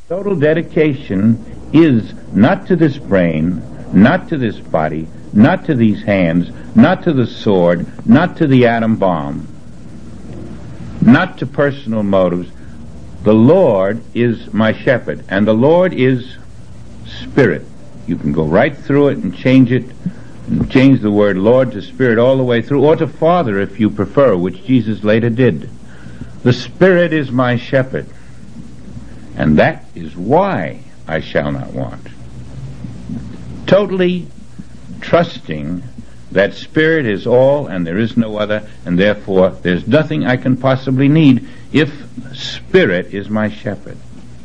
Total dedication is not to this brain, not to this body, not to these hands, not to the sword, not to the atom bomb, not to personal motives. The Lord is my shepherd, and the Lord is Spirit. You can go right through it and change it, and change the word Lord to Spirit all the way through, or to Father if you prefer, which Jesus later did. The Spirit is my shepherd, and that is why I shall not want. Totally trusting that Spirit is all and there is no other, and therefore there's nothing I can possibly need if Spirit is my shepherd.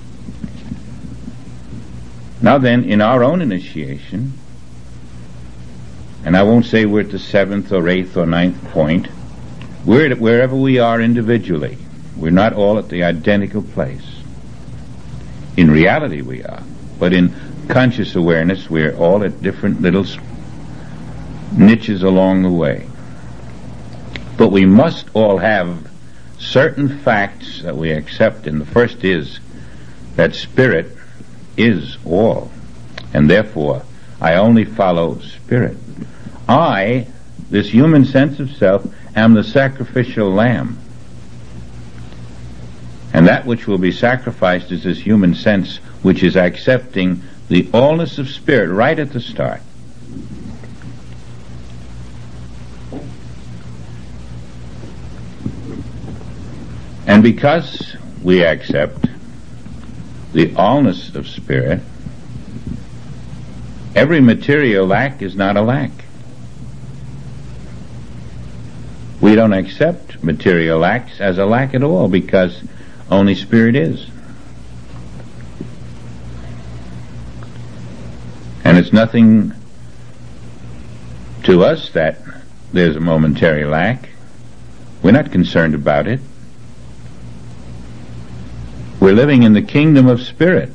Now then, in our own initiation, and I won't say we're at the 7th or 8th or 9th point, we're at wherever we are individually. We're not all at the identical place. In reality we are, but in conscious awareness we're all at different little niches along the way. But we must all have certain facts that we accept, and the first is that Spirit is all, and therefore I only follow Spirit. I, this human sense of self, am the sacrificial lamb, and that which will be sacrificed is this human sense, which is accepting the allness of Spirit right at the start. And because we accept the allness of Spirit, every material lack is not a lack. We don't accept material lacks as a lack at all, because only Spirit is. And it's nothing to us that there's a momentary lack. We're not concerned about it. We're living in the kingdom of Spirit.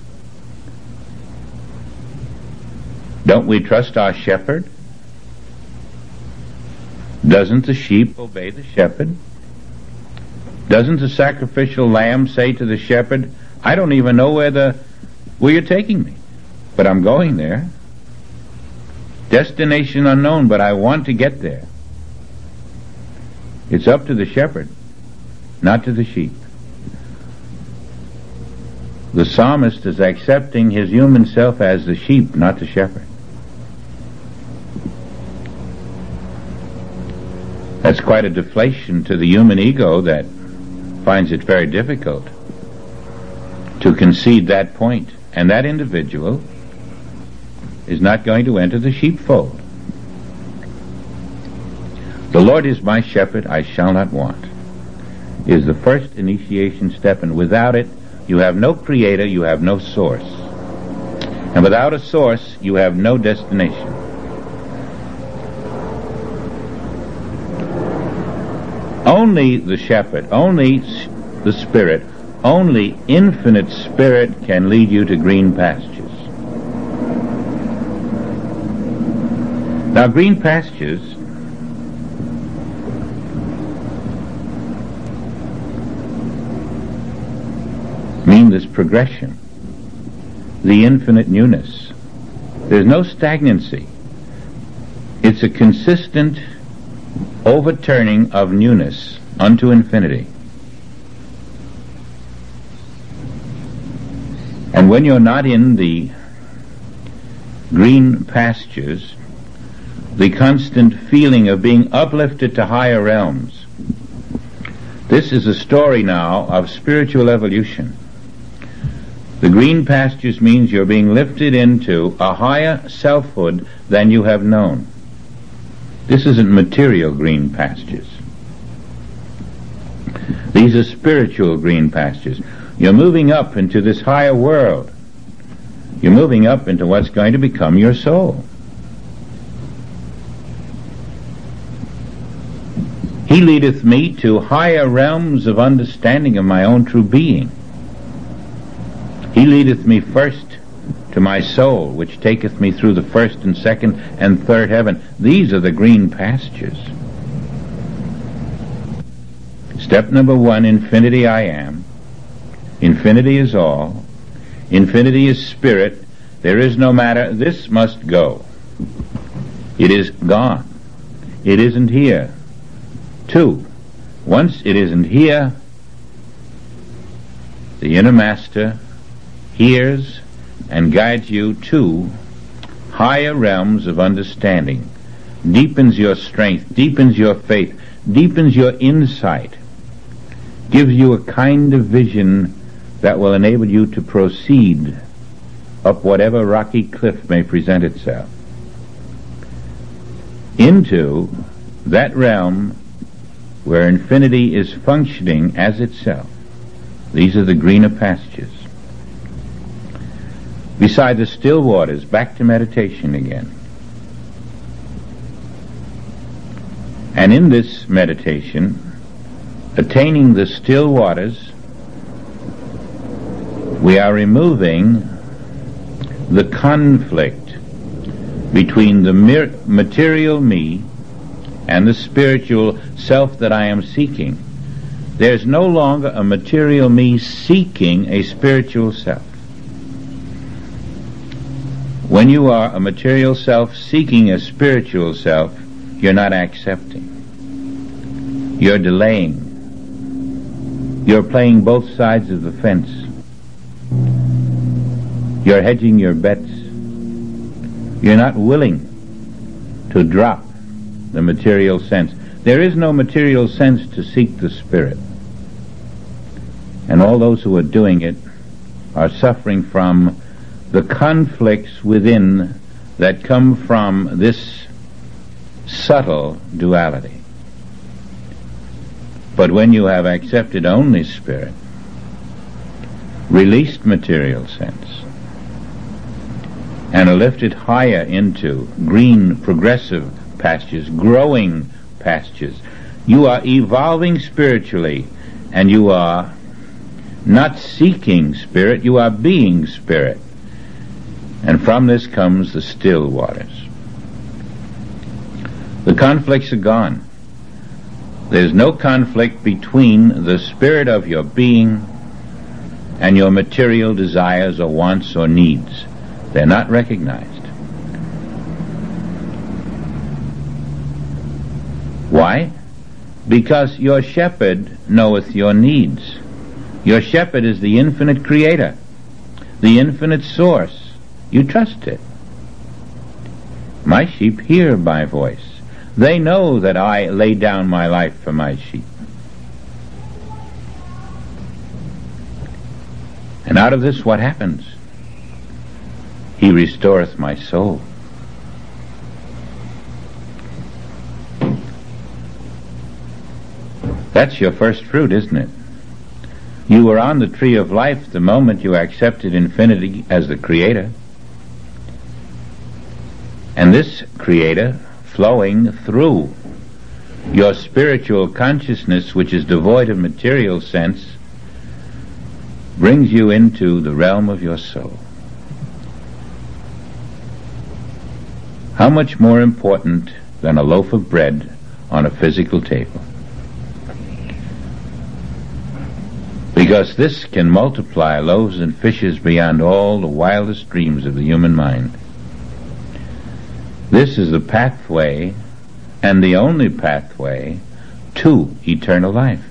Don't we trust our shepherd? Doesn't the sheep obey the shepherd? Doesn't the sacrificial lamb say to the shepherd, I don't even know where you're taking me, but I'm going there. Destination unknown, but I want to get there. It's up to the shepherd, not to the sheep. The psalmist is accepting his human self as the sheep, not the shepherd. That's quite a deflation to the human ego that finds it very difficult to concede that point. And that individual is not going to enter the sheepfold. The Lord is my shepherd, I shall not want, is the first initiation step, and without it, you have no creator, you have no source. And without a source, you have no destination. Only the shepherd, only the Spirit, only infinite Spirit can lead you to green pastures. Now, green pastures mean this progression, the infinite newness. There's no stagnancy. It's a consistent overturning of newness unto infinity. And when you're not in the green pastures, the constant feeling of being uplifted to higher realms. This is a story now of spiritual evolution. The green pastures means you're being lifted into a higher selfhood than you have known. This isn't material green pastures. These are spiritual green pastures. You're moving up into this higher world. You're moving up into what's going to become your soul. He leadeth me to higher realms of understanding of my own true being. He leadeth me first to my soul, which taketh me through the first and second and third heaven. These are the green pastures. Step number one, infinity I am. Infinity is all. Infinity is spirit. There is no matter. This must go. It is gone. It isn't here. 2. Once it isn't here, the inner master hears and guides you to higher realms of understanding, deepens your strength, deepens your faith, deepens your insight, gives you a kind of vision that will enable you to proceed up whatever rocky cliff may present itself into that realm where infinity is functioning as itself. These are the greener pastures. Beside the still waters, back to meditation again. And in this meditation, attaining the still waters, we are removing the conflict between the material me and the spiritual self that I am seeking. There's no longer a material me seeking a spiritual self. When you are a material self seeking a spiritual self, you're not accepting. You're delaying. You're playing both sides of the fence. You're hedging your bets. You're not willing to drop the material sense. There is no material sense to seek the spirit. And all those who are doing it are suffering from the conflicts within that come from this subtle duality. But when you have accepted only spirit, released material sense, and are lifted higher into green, progressive pastures, growing pastures, you are evolving spiritually, and you are not seeking spirit, you are being spirit. And from this comes the still waters. The conflicts are gone. There's no conflict between the spirit of your being and your material desires or wants or needs. They're not recognized. Why? Because your shepherd knoweth your needs. Your shepherd is the infinite creator, the infinite source. You trust it. My sheep hear my voice. They know that I lay down my life for my sheep. And out of this what happens? He restoreth my soul. That's your first fruit, isn't it? You were on the tree of life the moment you accepted infinity as the creator. And this creator, flowing through your spiritual consciousness, which is devoid of material sense, brings you into the realm of your soul. How much more important than a loaf of bread on a physical table? Because this can multiply loaves and fishes beyond all the wildest dreams of the human mind. This is the pathway, and the only pathway, to eternal life.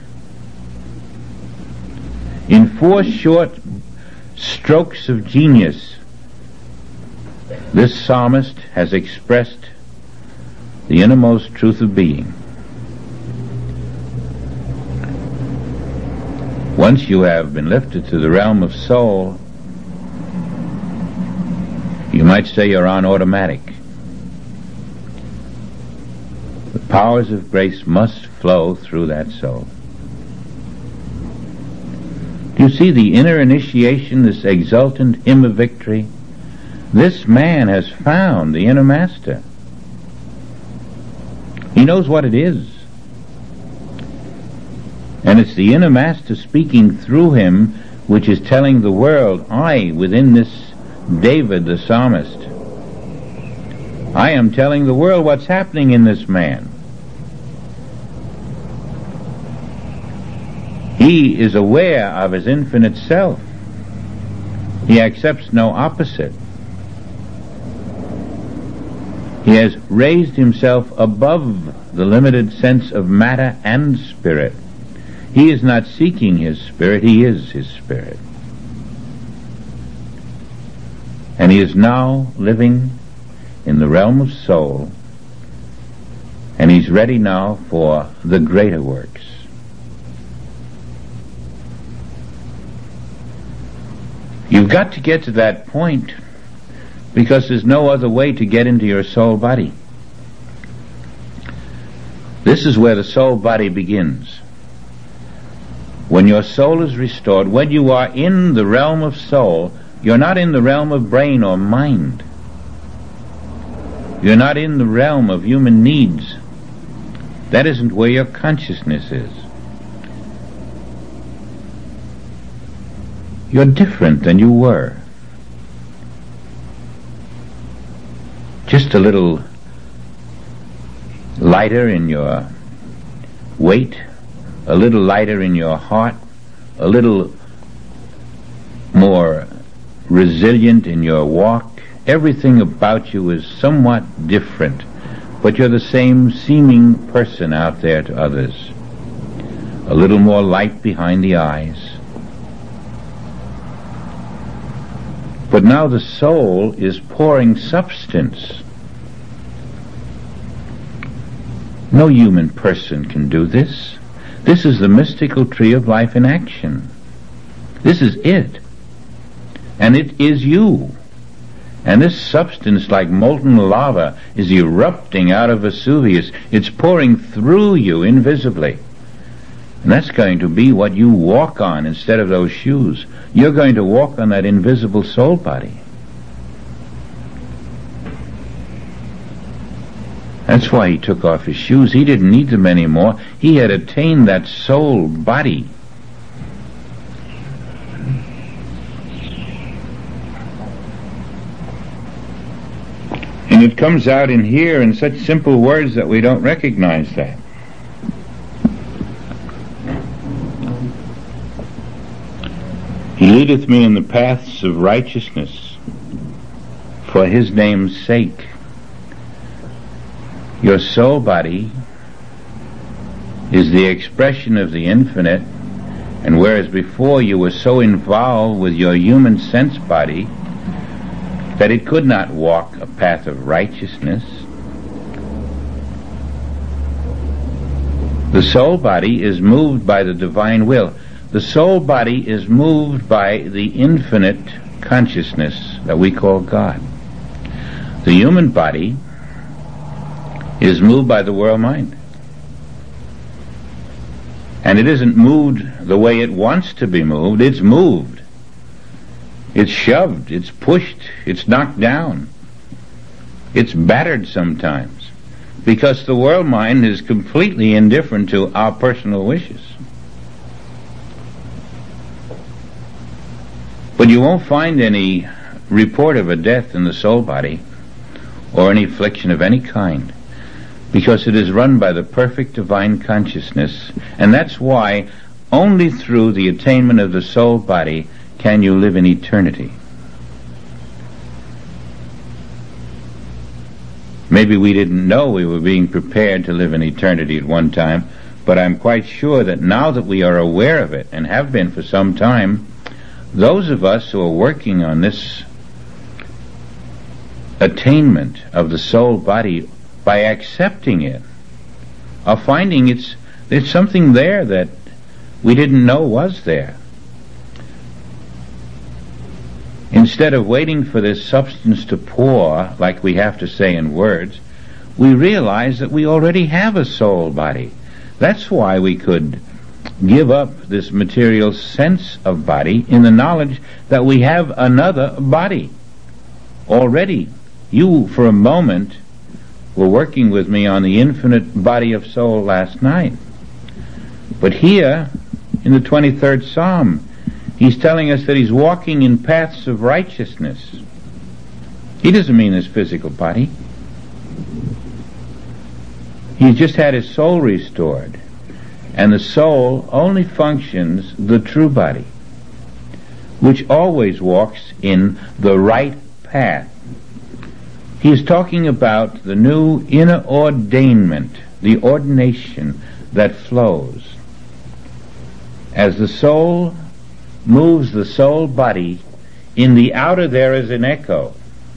In 4 short strokes of genius, this psalmist has expressed the innermost truth of being. Once you have been lifted to the realm of soul, you might say you're on automatic. The powers of grace must flow through that soul. Do you see the inner initiation, this exultant hymn of victory? This man has found the inner master. He knows what it is. And it's the inner master speaking through him which is telling the world, I, within this David the psalmist, I am telling the world what's happening in this man. He is aware of his infinite self. He accepts no opposite. He has raised himself above the limited sense of matter and spirit. He is not seeking his spirit, he is his spirit. And he is now living in the realm of soul, and he's ready now for the greater works. You've got to get to that point, because there's no other way to get into your soul body. This is where the soul body begins. When your soul is restored, when you are in the realm of soul, you're not in the realm of brain or mind. You're not in the realm of human needs. That isn't where your consciousness is. You're different than you were. Just a little lighter in your weight, a little lighter in your heart, a little more resilient in your walk. Everything about you is somewhat different, but you're the same seeming person out there to others. A little more light behind the eyes. But now the soul is pouring substance. No human person can do this. This is the mystical tree of life in action. This is it. And it is you. And this substance, like molten lava, is erupting out of Vesuvius. It's pouring through you invisibly. And that's going to be what you walk on instead of those shoes. You're going to walk on that invisible soul body. That's why he took off his shoes. He didn't need them anymore. He had attained that soul body. And it comes out in here in such simple words that we don't recognize that. He leadeth me in the paths of righteousness for his name's sake. Your soul body is the expression of the infinite, and whereas before you were so involved with your human sense body that it could not walk a path of righteousness, the soul body is moved by the divine will. The soul body is moved by the infinite consciousness that we call God. The human body is moved by the world mind. And it isn't moved the way it wants to be moved. It's moved. It's shoved. It's pushed. It's knocked down. It's battered sometimes. Because the world mind is completely indifferent to our personal wishes. But you won't find any report of a death in the soul body or any affliction of any kind, because it is run by the perfect divine consciousness, and that's why only through the attainment of the soul body can you live in eternity. Maybe we didn't know we were being prepared to live in eternity at one time, but I'm quite sure that now that we are aware of it, and have been for some time, those of us who are working on this attainment of the soul body by accepting it are finding there's something there that we didn't know was there. Instead of waiting for this substance to pour, like we have to say in words, we realize that we already have a soul body. That's why we could give up this material sense of body in the knowledge that we have another body. Already, you for a moment were working with me on the infinite body of soul last night. But here, in the 23rd Psalm, he's telling us that he's walking in paths of righteousness. He doesn't mean his physical body. He's just had his soul restored. And the soul only functions the true body. which always walks in the right path. He is talking about the new inner ordainment, the ordination that flows. As the soul moves the soul body, in the outer there is an echo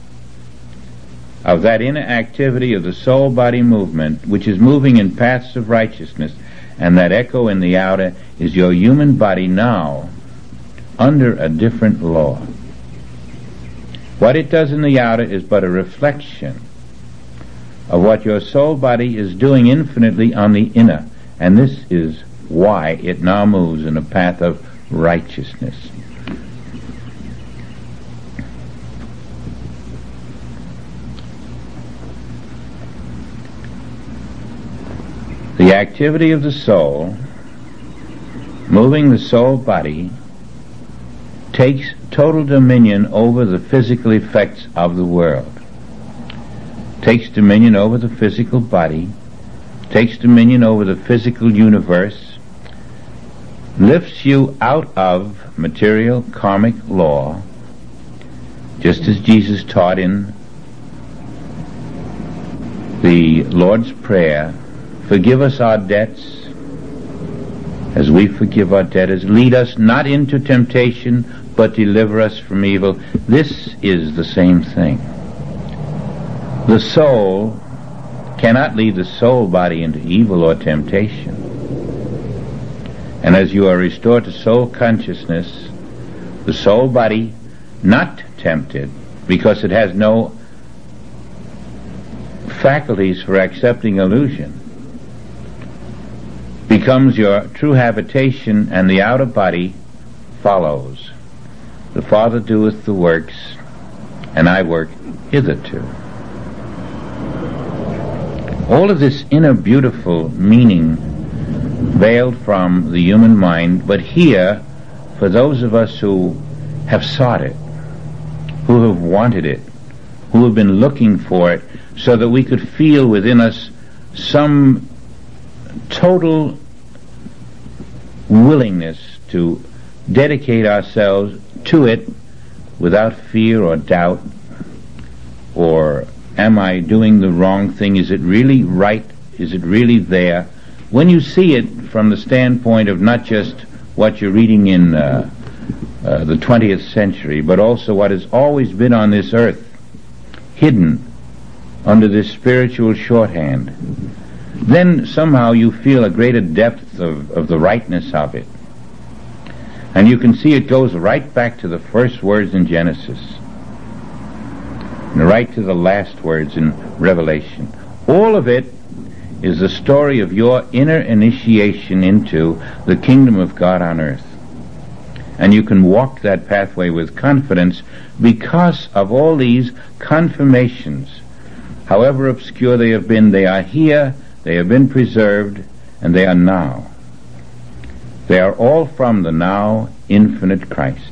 of that inner activity of the soul body movement, which is moving in paths of righteousness, and that echo in the outer is your human body now under a different law. What it does in the outer is but a reflection of what your soul body is doing infinitely on the inner, and this is why it now moves in a path of righteousness. The activity of the soul, moving the soul body, takes total dominion over the physical effects of the world. Takes dominion over the physical body, takes dominion over the physical universe, lifts you out of material karmic law, just as Jesus taught in the Lord's Prayer, forgive us our debts as we forgive our debtors. Lead us not into temptation, but deliver us from evil. This is the same thing. The soul cannot lead the soul body into evil or temptation. And as you are restored to soul consciousness, the soul body, not tempted, because it has no faculties for accepting illusion, becomes your true habitation, and the outer body follows. The Father doeth the works, and I work hitherto. All of this inner beautiful meaning veiled from the human mind, but here, for those of us who have sought it, who have wanted it, who have been looking for it, so that we could feel within us some total willingness to dedicate ourselves to it without fear or doubt, or am I doing the wrong thing? Is it really right? Is it really there? When you see it from the standpoint of not just what you're reading in the 20th century, but also what has always been on this earth, hidden under this spiritual shorthand, then somehow you feel a greater depth of the rightness of it. And you can see it goes right back to the first words in Genesis, and right to the last words in Revelation. All of it is the story of your inner initiation into the kingdom of God on earth. And you can walk that pathway with confidence because of all these confirmations. However obscure they have been, they are here, they have been preserved, and they are now. They are all from the now infinite Christ.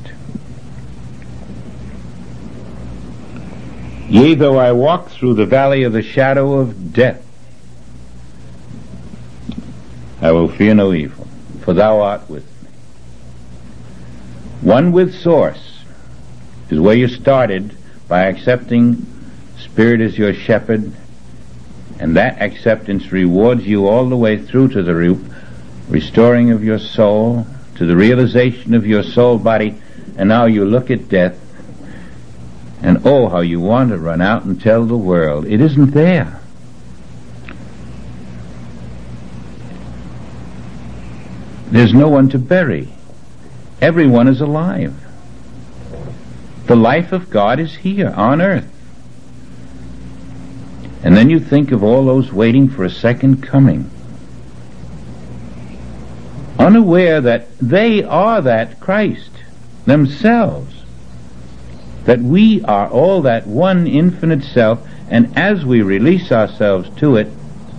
Yea, though I walk through the valley of the shadow of death, I will fear no evil, for thou art with me. One with source is where you started by accepting Spirit as your shepherd, and that acceptance rewards you all the way through to the restoring of your soul, to the realization of your soul body, and now you look at death, and oh, how you want to run out and tell the world. It isn't there. There's no one to bury. Everyone is alive. The life of God is here on earth. And then you think of all those waiting for a second coming, unaware that they are that Christ themselves, that we are all that one infinite self, and as we release ourselves to it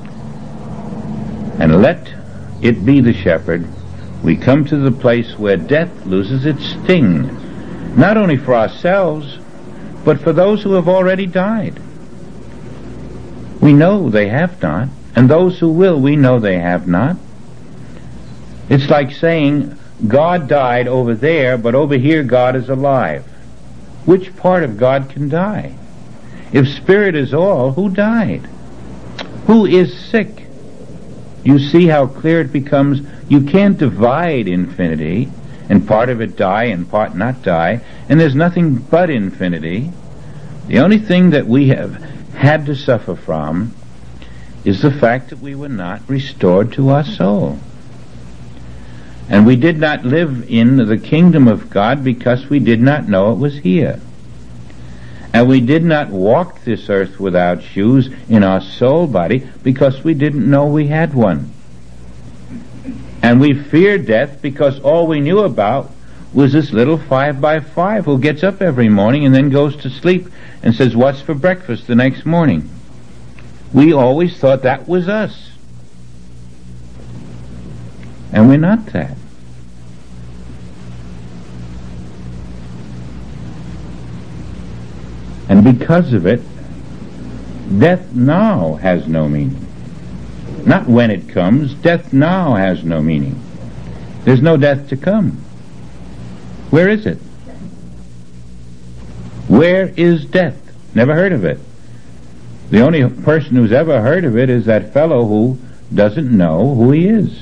and let it be the shepherd, we come to the place where death loses its sting, not only for ourselves, but for those who have already died. We know they have not, and those who will, we know they have not. It's like saying, God died over there, but over here God is alive. Which part of God can die? If spirit is all, who died? Who is sick? You see how clear it becomes. You can't divide infinity, and part of it die and part not die, and there's nothing but infinity. The only thing that we have had to suffer from is the fact that we were not restored to our soul. And we did not live in the kingdom of God because we did not know it was here. And we did not walk this earth without shoes in our soul body because we didn't know we had one. And we feared death because all we knew about was this little 5x5 who gets up every morning and then goes to sleep and says, "What's for breakfast the next morning?" We always thought that was us. And we're not that. And because of it, death now has no meaning. Not when it comes. Death now has no meaning. There's no death to come. Where is it? Where is death? Never heard of it. The only person who's ever heard of it is that fellow who doesn't know who he is.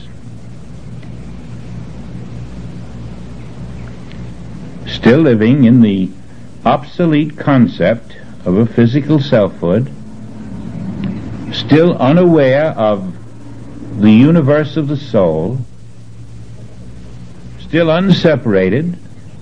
Still living in the obsolete concept of a physical selfhood, still unaware of the universe of the soul, still unseparated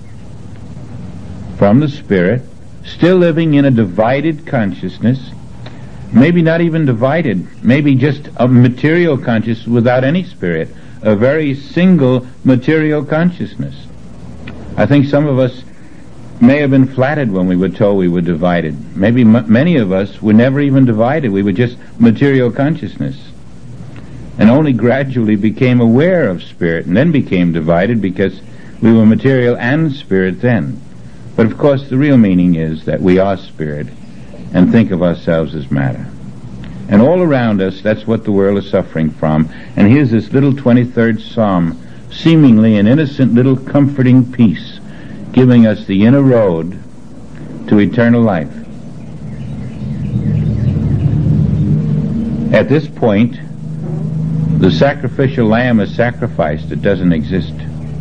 from the spirit, still living in a divided consciousness, maybe not even divided, maybe just a material consciousness without any spirit, a very single material consciousness. I think some of us may have been flattered when we were told we were divided. Maybe many of us were never even divided. We were just material consciousness, and only gradually became aware of spirit, and then became divided because we were material and spirit then. But of course the real meaning is that we are spirit and think of ourselves as matter. And all around us, that's what the world is suffering from. And here's this little 23rd Psalm, seemingly an innocent little comforting peace, giving us the inner road to eternal life. At this point, the sacrificial lamb is sacrificed. It doesn't exist.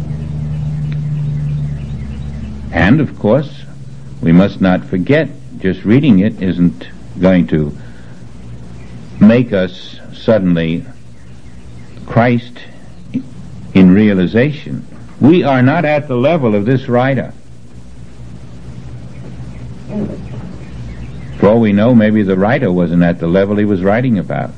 And, of course, we must not forget, just reading it isn't going to make us suddenly Christ in realization. We are not at the level of this writer. For all we know, maybe the writer wasn't at the level he was writing about.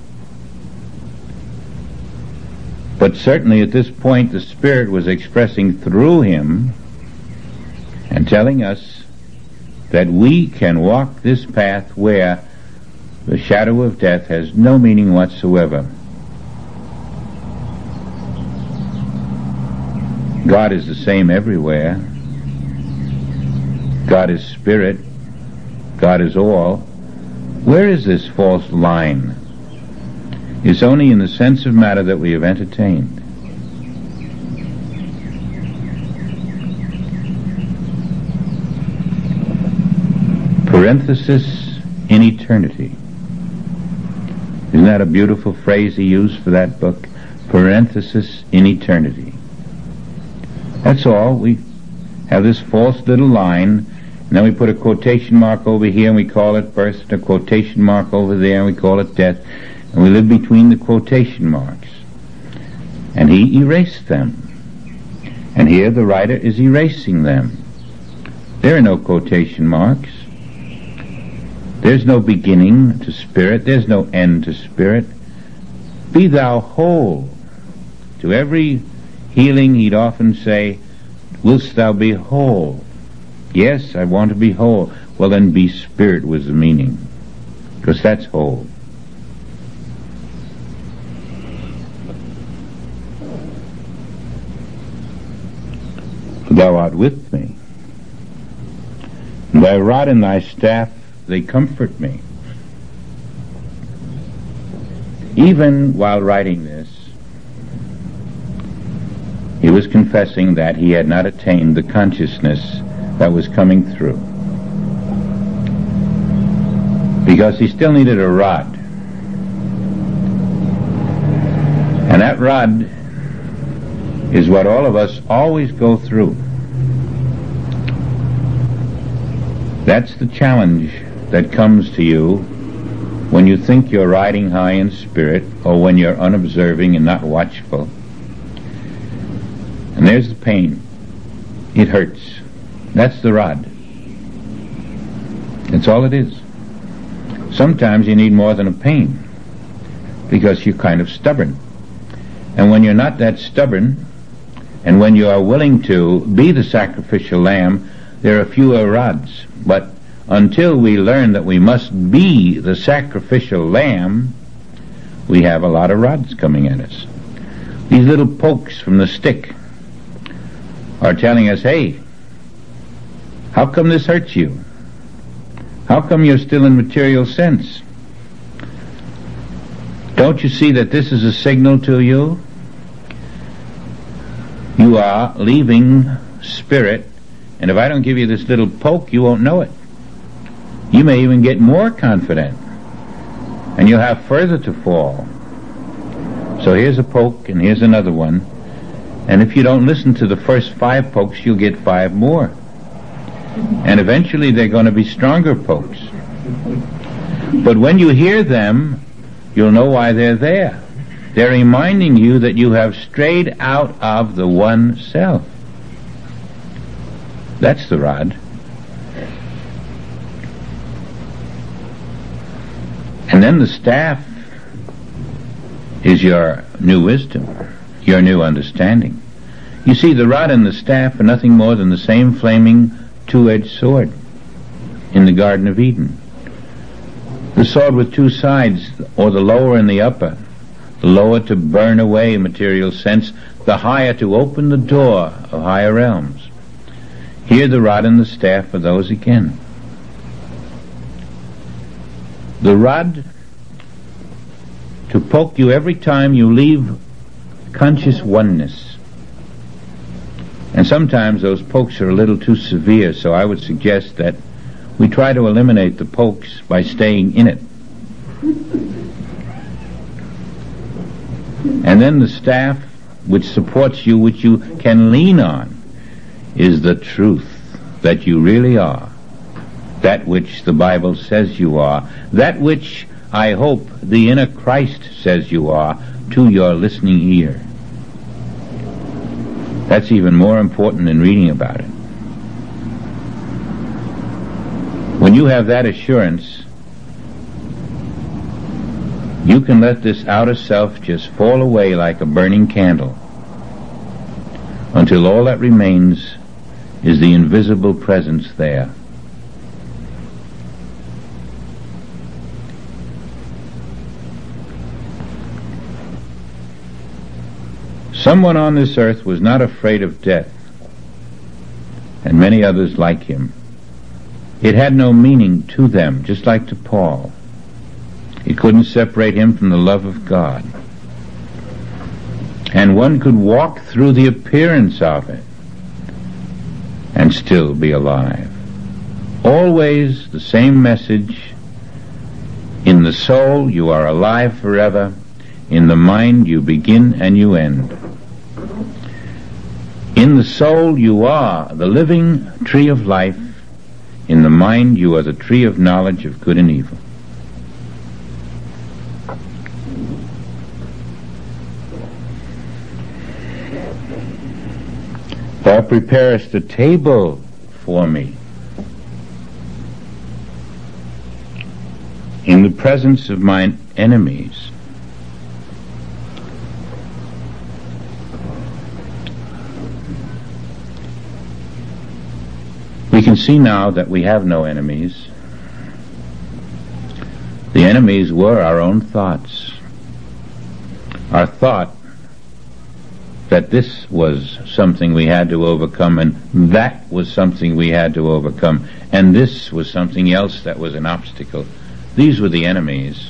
But certainly at this point the Spirit was expressing through him and telling us that we can walk this path where the shadow of death has no meaning whatsoever. God is the same everywhere. God is spirit. God is all. Where is this false line? It's only in the sense of matter that we have entertained. Parenthesis in eternity. Isn't that a beautiful phrase he used for that book? Parenthesis in eternity. That's all. We have this false little line, and then we put a quotation mark over here and we call it birth, and a quotation mark over there and we call it death, and we live between the quotation marks. And he erased them. And here the writer is erasing them. There are no quotation marks. There's no beginning to spirit. There's no end to spirit. Be thou whole. To every healing he'd often say, "Wilt thou be whole?" Yes, I want to be whole. Well, then be spirit was the meaning, because that's whole. Thou art with me. Thy rod and thy staff, they comfort me. Even while writing this, He was confessing that he had not attained the consciousness that was coming through, because he still needed a rod. And that rod is what all of us always go through. That's the challenge that comes to you when you think you're riding high in spirit, or when you're unobserving and not watchful. And there's the pain. It hurts. That's the rod. That's all it is. Sometimes you need more than a pain, because you're kind of stubborn. And when you're not that stubborn, and when you are willing to be the sacrificial lamb, there are fewer rods. But until we learn that we must be the sacrificial lamb, we have a lot of rods coming at us. These little pokes from the stick are telling us, hey, how come this hurts you? How come you're still in material sense? Don't you see that this is a signal to you? You are leaving spirit, and if I don't give you this little poke, you won't know it. You may even get more confident, and you'll have further to fall. So here's a poke, and here's another one, and if you don't listen to the first 5 pokes, you'll get 5 more. And eventually they're going to be stronger pokes. But when you hear them, you'll know why they're there. They're reminding you that you have strayed out of the one self. That's the rod. And then the staff is your new wisdom, your new understanding. You see, the rod and the staff are nothing more than the same flaming two-edged sword in the Garden of Eden. The sword with 2 sides, or the lower and the upper. The lower to burn away material sense, the higher to open the door of higher realms. Here the rod and the staff are those again. The rod to poke you every time you leave conscious oneness. And sometimes those pokes are a little too severe, so I would suggest that we try to eliminate the pokes by staying in it. And then the staff which supports you, which you can lean on, is the truth that you really are, that which the Bible says you are, that which I hope the inner Christ says you are to your listening ear. That's even more important than reading about it. When you have that assurance, you can let this outer self just fall away like a burning candle, until all that remains is the invisible presence there. Someone on this earth was not afraid of death, and many others like him. It had no meaning to them, just like to Paul. It couldn't separate him from the love of God. And one could walk through the appearance of it and still be alive. Always the same message. In the soul you are alive forever. In the mind you begin and you end. In the soul you are the living tree of life. In the mind you are the tree of knowledge of good and evil. Thou preparest a table for me in the presence of mine enemies. We can see now that we have no enemies. The enemies were our own thoughts. Our thought that this was something we had to overcome, and that was something we had to overcome, and this was something else that was an obstacle. These were the enemies.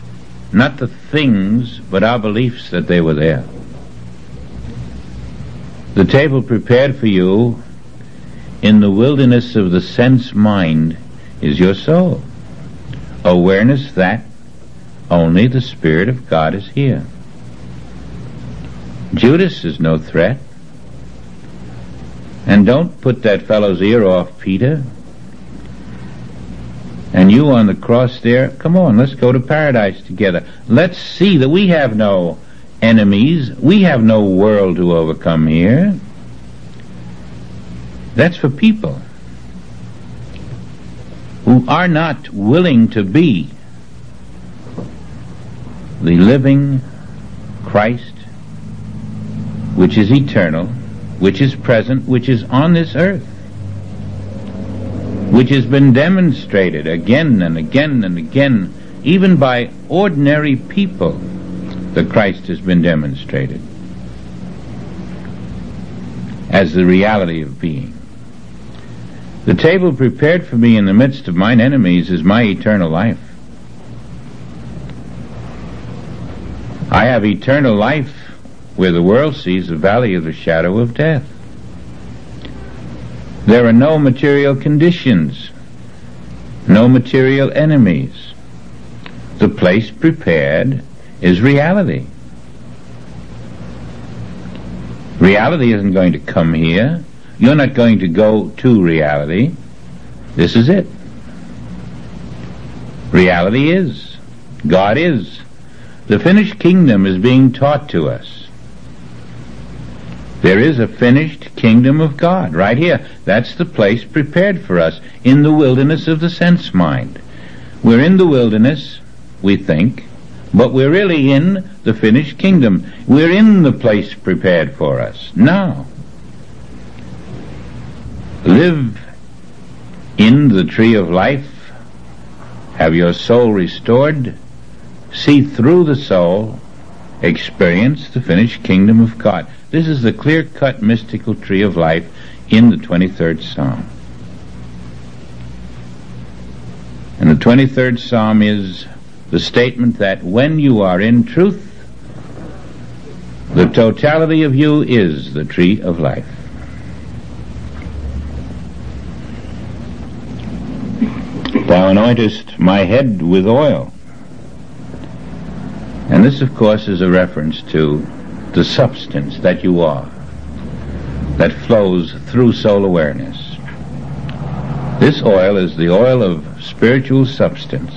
Not the things, but our beliefs that they were there. The table prepared for you in the wilderness of the sense mind is your soul. Awareness that only the Spirit of God is here. Judas is no threat. And don't put that fellow's ear off, Peter. And you on the cross there, come on, let's go to paradise together. Let's see that we have no enemies. We have no world to overcome here. That's for people who are not willing to be the living Christ, which is eternal, which is present, which is on this earth, which has been demonstrated again and again and again, even by ordinary people. The Christ has been demonstrated as the reality of being. The table prepared for me in the midst of mine enemies is my eternal life. I have eternal life where the world sees the valley of the shadow of death. There are no material conditions, no material enemies. The place prepared is reality. Reality isn't going to come here. You're not going to go to reality. This is it. Reality is. God is. The finished kingdom is being taught to us. There is a finished kingdom of God right here. That's the place prepared for us in the wilderness of the sense mind. We're in the wilderness, we think, but we're really in the finished kingdom. We're in the place prepared for us now. Live in the tree of life. Have your soul restored. See through the soul. Experience the finished kingdom of God. This is the clear-cut mystical tree of life in the 23rd Psalm. And the 23rd Psalm is the statement that when you are in truth, the totality of you is the tree of life. Thou anointest my head with oil. And this, of course, is a reference to the substance that you are, that flows through soul awareness. This oil is the oil of spiritual substance,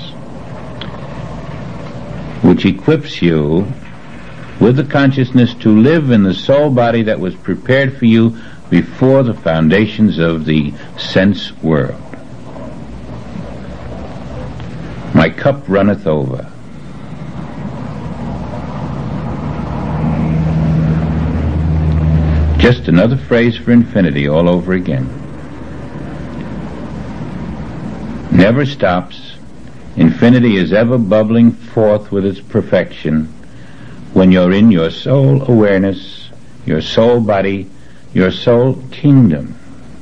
which equips you with the consciousness to live in the soul body that was prepared for you before the foundations of the sense world. My cup runneth over. Just another phrase for infinity all over again. Never stops. Infinity is ever bubbling forth with its perfection when you're in your soul awareness, your soul body, your soul kingdom.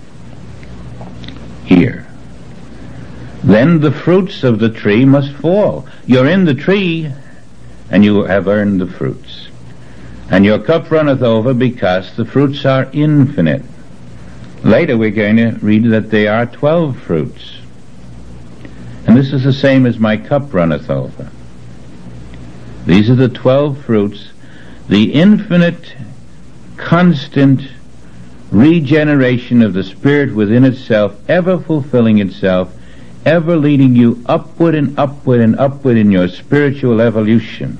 Here. Then the fruits of the tree must fall. You're in the tree, and you have earned the fruits. And your cup runneth over because the fruits are infinite. Later we're going to read that they are 12 fruits. And this is the same as my cup runneth over. These are the 12 fruits, the infinite, constant regeneration of the Spirit within itself, ever fulfilling itself, ever leading you upward and upward and upward in your spiritual evolution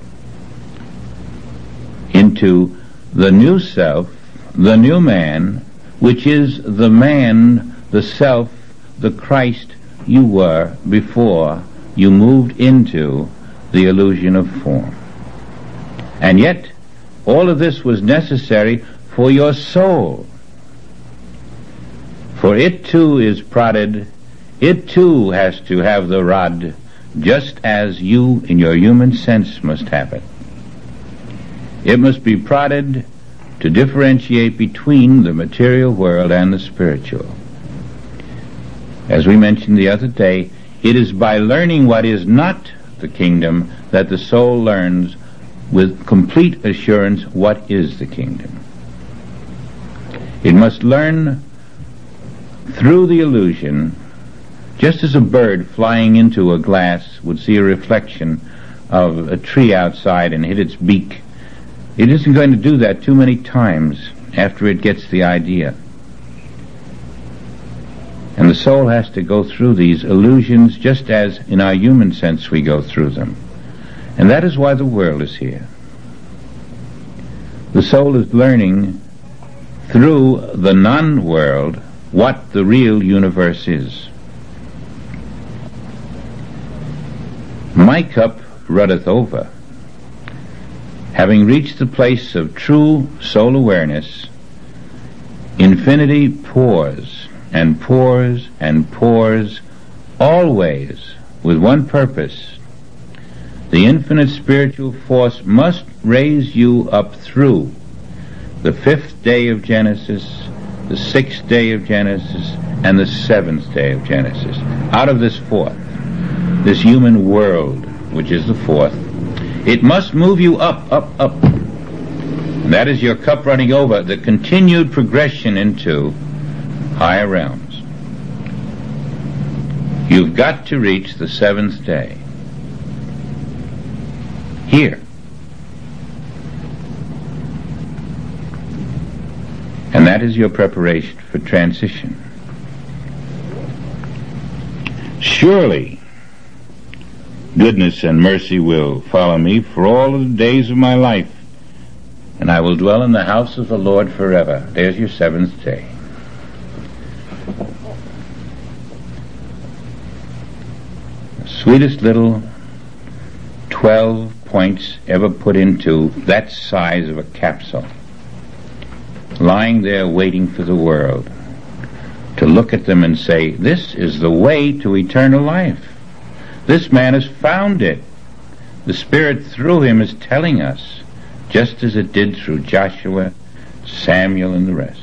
into the new self, the new man, which is the man, the self, the Christ you were before you moved into the illusion of form. And yet, all of this was necessary for your soul. For it too is prodded, it too has to have the rod, just as you in your human sense must have it. It must be prodded to differentiate between the material world and the spiritual. As we mentioned the other day, it is by learning what is not the kingdom that the soul learns with complete assurance what is the kingdom. It must learn through the illusion, just as a bird flying into a glass would see a reflection of a tree outside and hit its beak. It isn't going to do that too many times after it gets the idea. And the soul has to go through these illusions just as in our human sense we go through them. And that is why the world is here. The soul is learning through the non-world what the real universe is. My cup runneth over. Having reached the place of true soul awareness, infinity pours and pours and pours, always with one purpose. The infinite spiritual force must raise you up through the 5th day of Genesis, the 6th day of Genesis, and the 7th day of Genesis. Out of this 4th, this human world, which is the 4th, it must move you up, up, up. And that is your cup running over, the continued progression into higher realms. You've got to reach the 7th day. Here. And that is your preparation for transition. Surely, goodness and mercy will follow me for all of the days of my life, and I will dwell in the house of the Lord forever. There's your 7th day. The sweetest little 12 points ever put into that size of a capsule, lying there waiting for the world to look at them and say, this is the way to eternal life. This man has found it. The Spirit through him is telling us, just as it did through Joshua, Samuel, and the rest.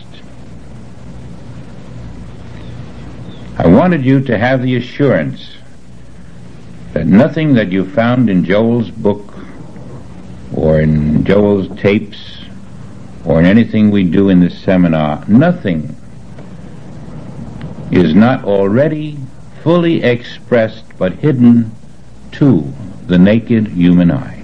I wanted you to have the assurance that nothing that you found in Joel's book or in Joel's tapes or in anything we do in this seminar, nothing is not already fully expressed but hidden to the naked human eye.